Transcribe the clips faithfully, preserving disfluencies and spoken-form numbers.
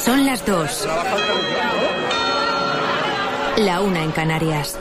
Son las dos. La una en Canarias.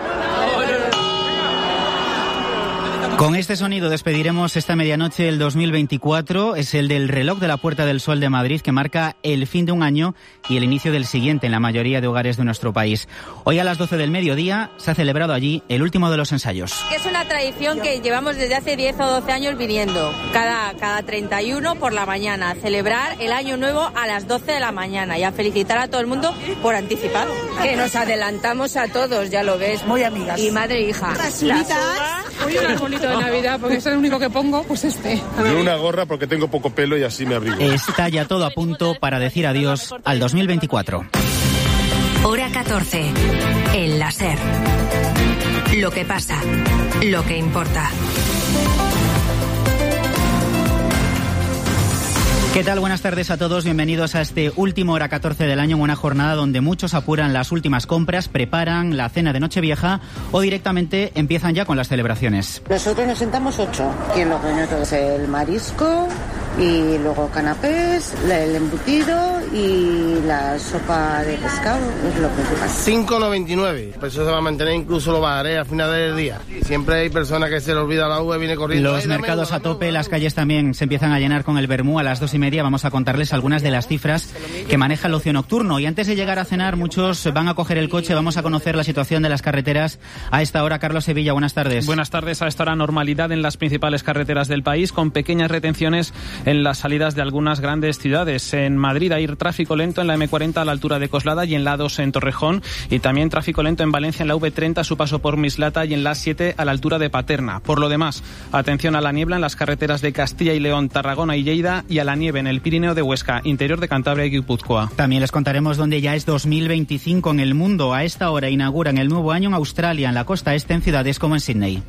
Con este sonido despediremos esta medianoche del dos mil veinticuatro. Es el del reloj de la Puerta del Sol de Madrid, que marca el fin de un año y el inicio del siguiente en la mayoría de hogares de nuestro país. Hoy a las doce del mediodía se ha celebrado allí el último de los ensayos. Es una tradición que llevamos desde hace diez o doce años viviendo. Cada, cada treinta y uno por la mañana, celebrar el año nuevo a las doce de la mañana y a felicitar a todo el mundo por anticipado. Que nos adelantamos a todos, ya lo ves. Muy amigas. Y madre e hija. Las Hoy un arbolito de Navidad, porque es el único que pongo, pues este. Yo una gorra porque tengo poco pelo y así me abrigo. Está ya todo a punto para decir adiós al dos mil veinticuatro. Hora catorce. El láser. Lo que pasa. Lo que importa. ¿Qué tal? Buenas tardes a todos. Bienvenidos a este último Hora catorce del año, en una jornada donde muchos apuran las últimas compras, preparan la cena de Nochevieja o directamente empiezan ya con las celebraciones. Nosotros nos sentamos ocho. Quien lo pone todo es el marisco y luego canapés, el embutido y la sopa de pescado, es lo principal. cinco noventa y nueve, pues eso se va a mantener, incluso lo bajaré a final del día. Siempre hay personas que se le olvida la uva y viene corriendo. Los mercados a tope, las calles también se empiezan a llenar con el vermú. A las dos y media vamos a contarles algunas de las cifras que maneja el ocio nocturno. Y antes de llegar a cenar, muchos van a coger el coche. Vamos a conocer la situación de las carreteras a esta hora. Carlos Sevilla, buenas tardes. Buenas tardes. A esta hora normalidad en las principales carreteras del país, con pequeñas retenciones en las salidas de algunas grandes ciudades. En Madrid hay tráfico lento en la eme cuarenta a la altura de Coslada y en la A dos en Torrejón, y también tráfico lento en Valencia en la uve treinta a su paso por Mislata y en la A siete a la altura de Paterna. Por lo demás, atención a la niebla en las carreteras de Castilla y León, Tarragona y Lleida, y a la nieve en el Pirineo de Huesca, interior de Cantabria y Guipúzcoa. También les contaremos dónde ya es dos mil veinticinco en el mundo. A esta hora inauguran el nuevo año en Australia, en la costa este, en ciudades como en Sydney.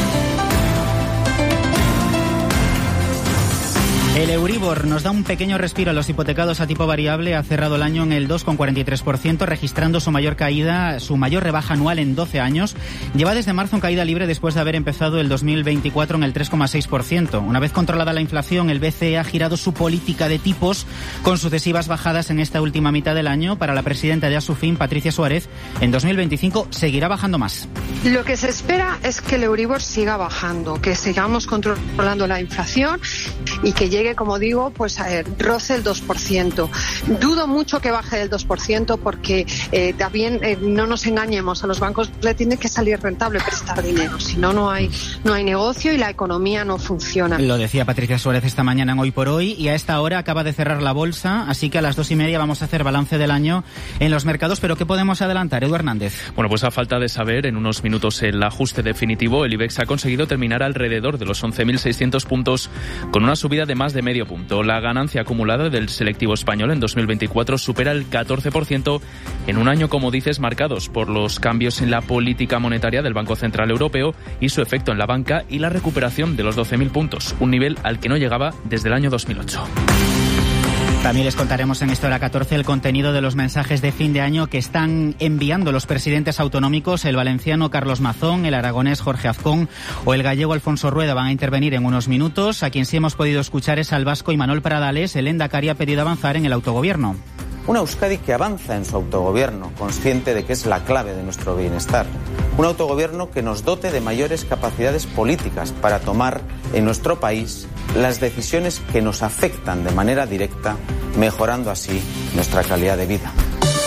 El Euribor nos da un pequeño respiro a los hipotecados a tipo variable. Ha cerrado el año en el dos coma cuarenta y tres por ciento, registrando su mayor caída, su mayor rebaja anual en doce años. Lleva desde marzo en caída libre después de haber empezado el dos mil veinticuatro en el tres coma seis por ciento. Una vez controlada la inflación, el B C E ha girado su política de tipos con sucesivas bajadas en esta última mitad del año. Para la presidenta de Asufin, Patricia Suárez, en dos mil veinticinco seguirá bajando más. Lo que se espera es que el Euribor siga bajando, que sigamos controlando la inflación y que llegue, como digo, pues a ver, roce el dos por ciento. Dudo mucho que baje del dos por ciento porque eh, también eh, no nos engañemos, a los bancos le tiene que salir rentable prestar dinero, si no, no hay, no hay negocio y la economía no funciona. Lo decía Patricia Suárez esta mañana en Hoy por Hoy, y a esta hora acaba de cerrar la bolsa, así que a las dos y media vamos a hacer balance del año en los mercados. ¿Pero qué podemos adelantar, Edu Hernández? Bueno, pues a falta de saber en unos minutos el ajuste definitivo, el IBEX ha conseguido terminar alrededor de los once mil seiscientos puntos con una subida de más de medio punto. La ganancia acumulada del selectivo español en dos mil veinticuatro supera el catorce por ciento en un año, como dices, marcados por los cambios en la política monetaria del Banco Central Europeo y su efecto en la banca, y la recuperación de los doce mil puntos, un nivel al que no llegaba desde el año dos mil ocho. También les contaremos en esta hora catorce el contenido de los mensajes de fin de año que están enviando los presidentes autonómicos. El valenciano Carlos Mazón, el aragonés Jorge Azcón o el gallego Alfonso Rueda van a intervenir en unos minutos. A quien sí hemos podido escuchar es al vasco Imanol Pradales. El Endacari ha pedido avanzar en el autogobierno. Una Euskadi que avanza en su autogobierno, consciente de que es la clave de nuestro bienestar. Un autogobierno que nos dote de mayores capacidades políticas para tomar en nuestro país las decisiones que nos afectan de manera directa, mejorando así nuestra calidad de vida.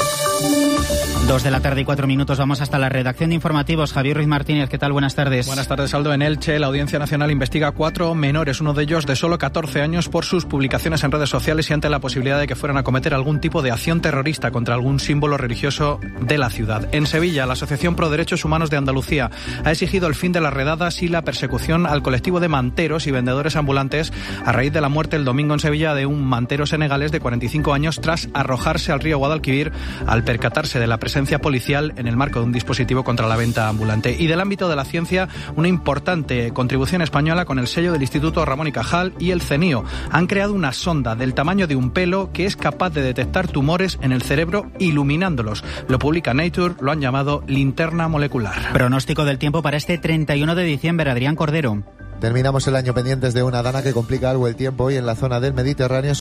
Dos de la tarde y cuatro minutos, vamos hasta la redacción de informativos. Javier Ruiz Martínez, ¿qué tal? Buenas tardes. Buenas tardes, Aldo. En Elche, la Audiencia Nacional investiga a cuatro menores, uno de ellos de solo catorce años, por sus publicaciones en redes sociales y ante la posibilidad de que fueran a cometer algún tipo de acción terrorista contra algún símbolo religioso de la ciudad. En Sevilla, la Asociación Pro Derechos Humanos de Andalucía ha exigido el fin de las redadas y la persecución al colectivo de manteros y vendedores ambulantes a raíz de la muerte el domingo en Sevilla de un mantero senegalés de cuarenta y cinco años tras arrojarse al río Guadalquivir al percatarse de la presencia policial en el marco de un dispositivo contra la venta ambulante. Y del ámbito de la ciencia, una importante contribución española con el sello del Instituto Ramón y Cajal y el CENIO. Han creado una sonda del tamaño de un pelo que es capaz de detectar tumores en el cerebro iluminándolos. Lo publica Nature, lo han llamado linterna molecular. Pronóstico del tiempo para este treinta y uno de diciembre, Adrián Cordero. Terminamos el año pendientes de una dana que complica algo el tiempo hoy en la zona del Mediterráneo.